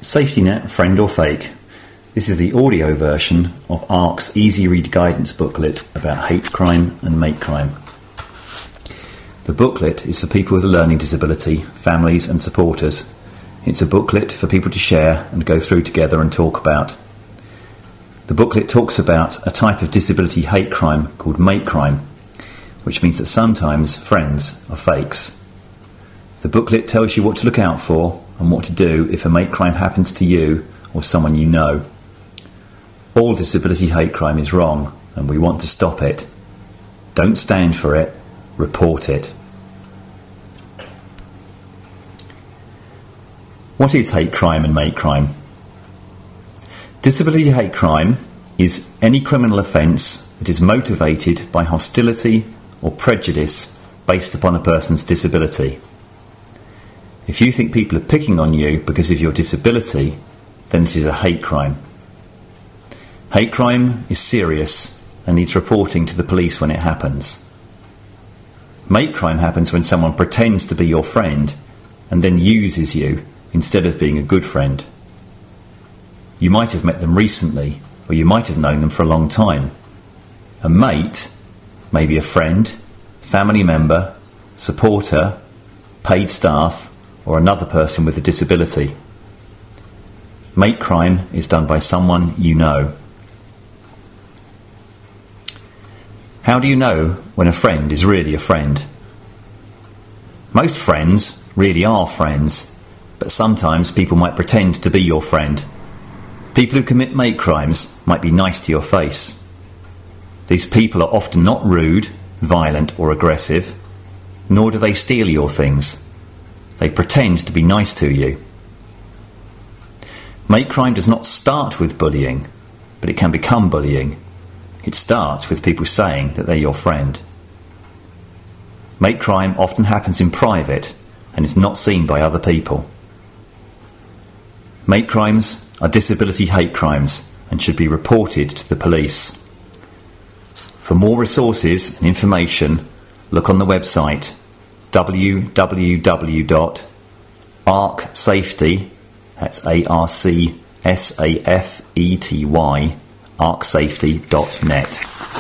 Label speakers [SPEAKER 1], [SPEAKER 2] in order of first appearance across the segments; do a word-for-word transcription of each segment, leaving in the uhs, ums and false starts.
[SPEAKER 1] Safety Net, Friend or Fake. This is the audio version of ARC's Easy Read Guidance booklet about hate crime and mate crime. The booklet is for people with a learning disability, families and supporters. It's a booklet for people to share and go through together and talk about. The booklet talks about a type of disability hate crime called mate crime, which means that sometimes friends are fakes. The booklet tells you what to look out for and what to do if a mate crime happens to you or someone you know. All disability hate crime is wrong and we want to stop it. Don't stand for it, report it. What is hate crime and mate crime? Disability hate crime is any criminal offence that is motivated by hostility or prejudice based upon a person's disability. If you think people are picking on you because of your disability, then it is a hate crime. Hate crime is serious and needs reporting to the police when it happens. Mate crime happens when someone pretends to be your friend and then uses you instead of being a good friend. You might have met them recently, or you might have known them for a long time. A mate may be a friend, family member, supporter, paid staff, or another person with a disability. Mate crime is done by someone you know. How do you know when a friend is really a friend? Most friends really are friends, but sometimes people might pretend to be your friend. People who commit mate crimes might be nice to your face. These people are often not rude, violent or aggressive, nor do they steal your things. They pretend to be nice to you. Mate crime does not start with bullying, but it can become bullying. It starts with people saying that they're your friend. Mate crime often happens in private and is not seen by other people. Mate crimes are disability hate crimes and should be reported to the police. For more resources and information, look on the website w w w dot arc safety, that's A R C S A F E T Y, arc safety dot net.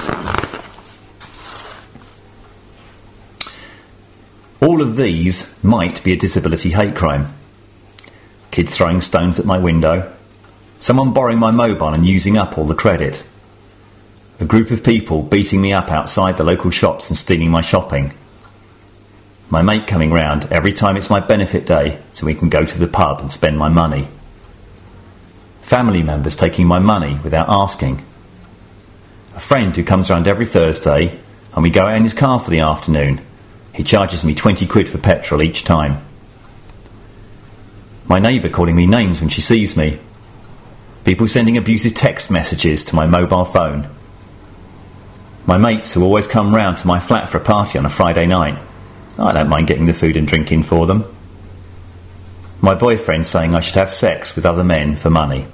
[SPEAKER 1] All of these might be a disability hate crime. Kids throwing stones at my window, someone borrowing my mobile and using up all the credit, a group of people beating me up outside the local shops and stealing my shopping, my mate coming round every time it's my benefit day so we can go to the pub and spend my money, family members taking my money without asking, a friend who comes round every Thursday and we go out in his car for the afternoon. He charges me twenty quid for petrol each time. My neighbour calling me names when she sees me. People sending abusive text messages to my mobile phone. My mates who always come round to my flat for a party on a Friday night. I don't mind getting the food and drink in for them. My boyfriend saying I should have sex with other men for money.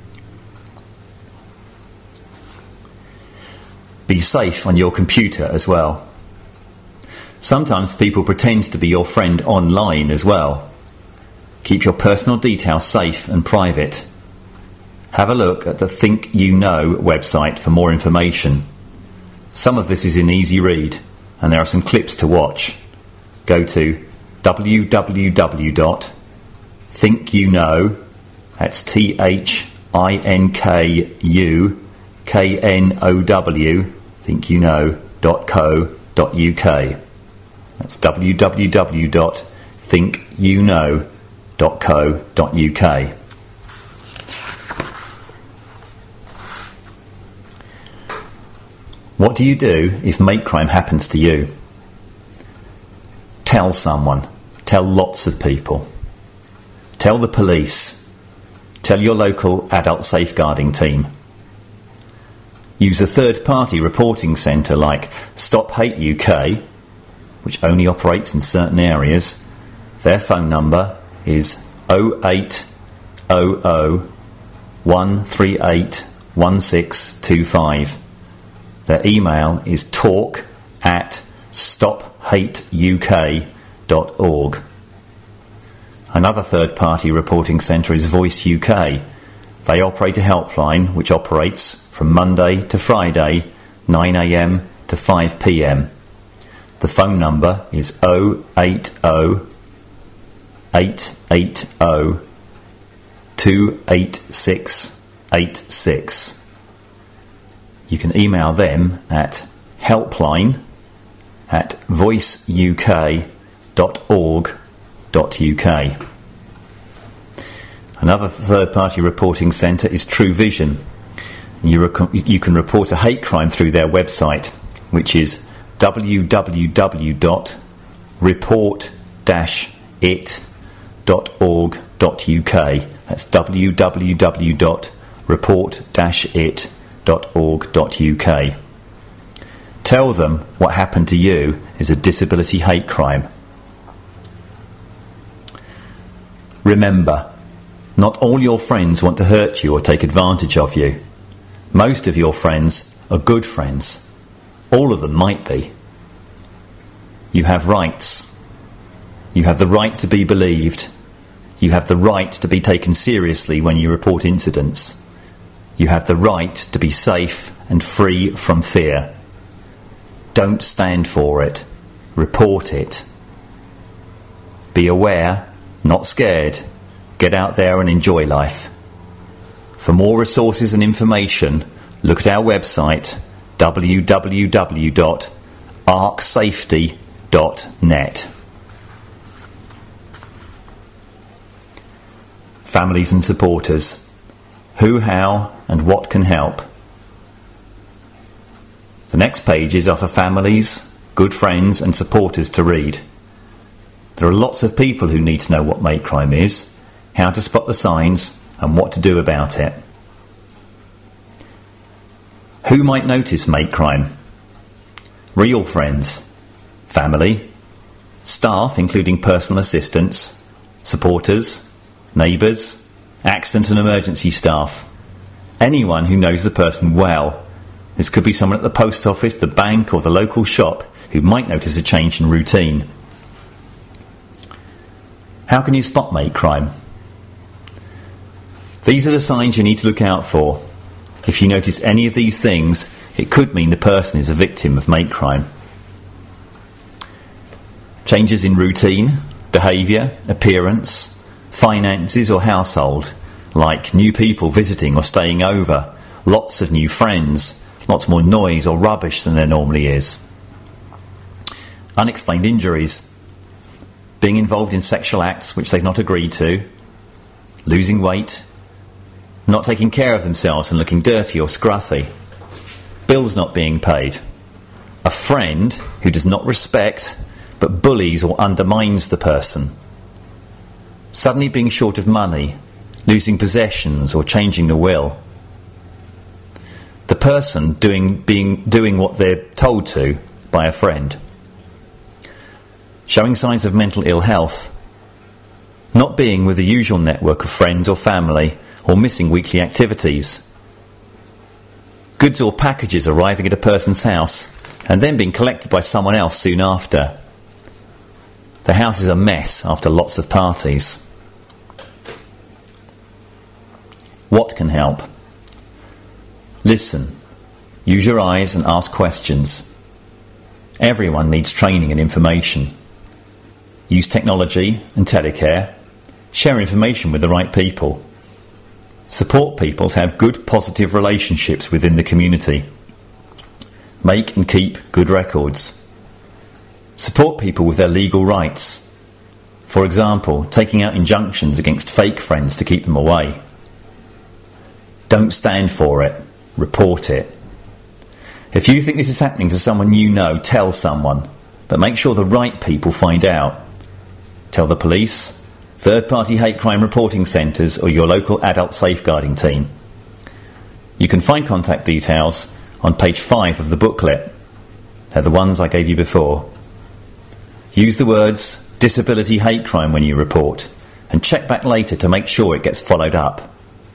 [SPEAKER 1] Be safe on your computer as well. Sometimes people pretend to be your friend online as well. Keep your personal details safe and private. Have a look at the Think You Know website for more information. Some of this is in easy read and there are some clips to watch. Go to w w w dot think you know, that's T H I N K U K N O W, think you know dot co dot u k. That's w w w dot think you know dot co dot u k. What do you do if mate crime happens to you? Tell someone. Tell lots of people. Tell the police. Tell your local adult safeguarding team. Use a third-party reporting centre like Stop Hate U K, which only operates in certain areas. Their phone number is oh eight hundred, one three eight, one six two five. Their email is talk at stop hate u k dot org. Another third-party reporting centre is Voice U K. They operate a helpline which operates from Monday to Friday, nine a m to five p m. The phone number is oh eight oh, eight eight oh, two eight six eight six. You can email them at helpline at voice u k dot org dot u k. Another third-party reporting centre is True Vision. You, rec- you can report a hate crime through their website, which is w w w dot report dash it dot org dot u k. That's w w w dot report dash it dot org dot u k. Tell them what happened to you is a disability hate crime. Remember, not all your friends want to hurt you or take advantage of you. Most of your friends are good friends. All of them might be. You have rights. You have the right to be believed. You have the right to be taken seriously when you report incidents. You have the right to be safe and free from fear. Don't stand for it. Report it. Be aware, not scared. Get out there and enjoy life. For more resources and information, look at our website w w w dot arc safety dot net. Families and supporters. Who, how, and what can help? The next pages are for families, good friends, and supporters to read. There are lots of people who need to know what mate crime is, how to spot the signs, and what to do about it. Who might notice mate crime? Real friends, family, staff including personal assistants, supporters, neighbours, accident and emergency staff, anyone who knows the person well. This could be someone at the post office, the bank, or the local shop who might notice a change in routine. How can you spot mate crime? These are the signs you need to look out for. If you notice any of these things, it could mean the person is a victim of mate crime. Changes in routine, behaviour, appearance, finances or household, like new people visiting or staying over, lots of new friends, lots more noise or rubbish than there normally is. Unexplained injuries, being involved in sexual acts which they've not agreed to, losing weight, not taking care of themselves and looking dirty or scruffy, bills not being paid, a friend who does not respect but bullies or undermines the person, suddenly being short of money, losing possessions or changing the will, the person doing, being, doing what they're told to by a friend, showing signs of mental ill health, not being with the usual network of friends or family, or missing weekly activities, goods or packages arriving at a person's house and then being collected by someone else soon after. The house is a mess after lots of parties. What can help? Listen, use your eyes and ask questions. Everyone needs training and information. Use technology and telecare. Share information with the right people. Support people to have good, positive relationships within the community. Make and keep good records. Support people with their legal rights. For example, taking out injunctions against fake friends to keep them away. Don't stand for it. Report it. If you think this is happening to someone you know, tell someone, but make sure the right people find out. Tell the police, third-party hate crime reporting centres or your local adult safeguarding team. You can find contact details on page five of the booklet. They're the ones I gave you before. Use the words disability hate crime when you report and check back later to make sure it gets followed up.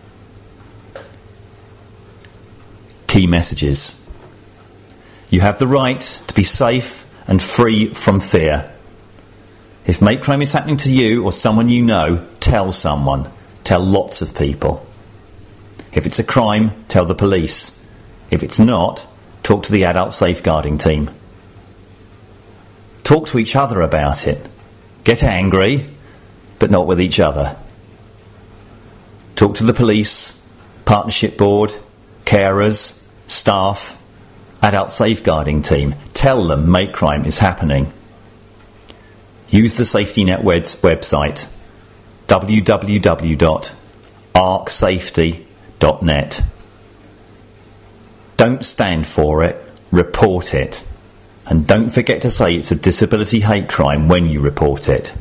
[SPEAKER 1] Key messages. You have the right to be safe and free from fear. If mate crime is happening to you or someone you know, tell someone. Tell lots of people. If it's a crime, tell the police. If it's not, talk to the adult safeguarding team. Talk to each other about it. Get angry, but not with each other. Talk to the police, partnership board, carers, staff, adult safeguarding team. Tell them mate crime is happening. Use the Safety Net website, w w w dot arc safety dot net. Don't stand for it, report it. And don't forget to say it's a disability hate crime when you report it.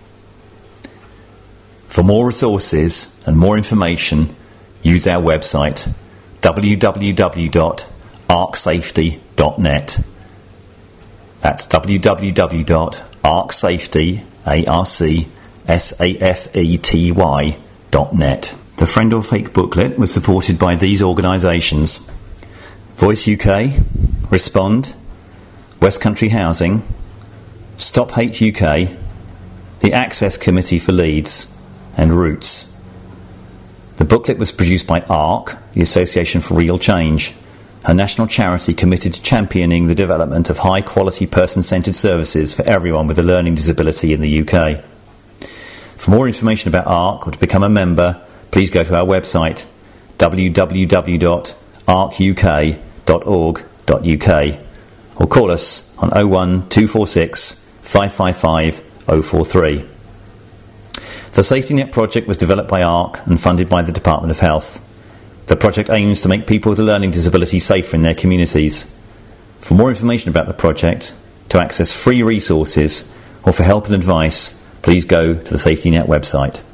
[SPEAKER 1] For more resources and more information, use our website, w w w dot arc safety dot net. That's w w w dot arc safety dot net. The Friend or Fake booklet was supported by these organisations: Voice U K, Respond, West Country Housing, Stop Hate U K, the Access Committee for Leeds, and Roots. The booklet was produced by ARC, the Association for Real Change, a national charity committed to championing the development of high-quality person-centred services for everyone with a learning disability in the U K. For more information about ARC or to become a member, please go to our website, w w w dot arc u k dot org dot u k, or call us on oh one two four six five five five oh four three. The Safety Net project was developed by ARC and funded by the Department of Health. The project aims to make people with a learning disability safer in their communities. For more information about the project, to access free resources, or for help and advice, please go to the Safety Net website.